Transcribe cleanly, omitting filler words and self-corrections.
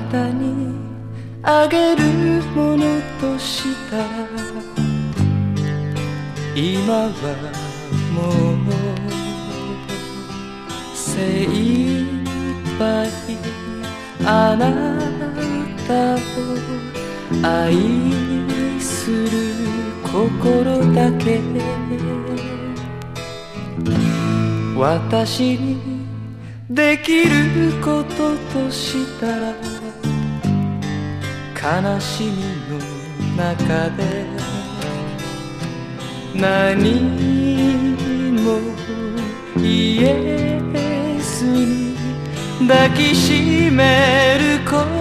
たにあげるものとしたら今はもう精一杯あなたを愛する心だけ私にできることとしたら悲しみの中で何も言えずに抱きしめること